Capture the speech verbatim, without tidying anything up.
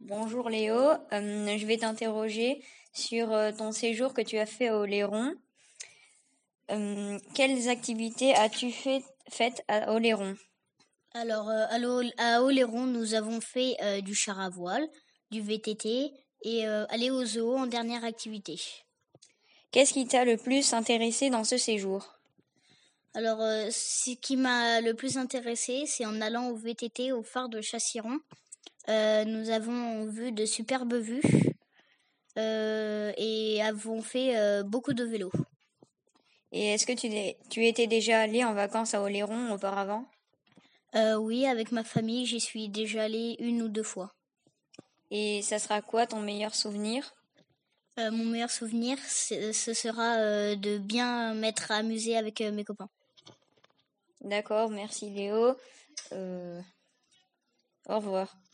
Bonjour Léo, euh, je vais t'interroger sur euh, ton séjour que tu as fait à Oléron. Euh, quelles activités as-tu fait, faites à Oléron? Alors, euh, à, l'O- à Oléron, nous avons fait euh, du char à voile, du V T T et euh, aller au zoo en dernière activité. Qu'est-ce qui t'a le plus intéressé dans ce séjour? Alors, euh, ce qui m'a le plus intéressé, c'est en allant au V T T au phare de Chassiron. Euh, nous avons vu de superbes vues euh, et avons fait euh, beaucoup de vélo. Et est-ce que tu, es- tu étais déjà allé en vacances à Oléron auparavant? Euh, oui, avec ma famille, j'y suis déjà allée une ou deux fois. Et ça sera quoi ton meilleur souvenir? Euh, mon meilleur souvenir, c'est- ce sera euh, de bien m'être amusée avec euh, mes copains. D'accord, merci Léo. Euh, au revoir.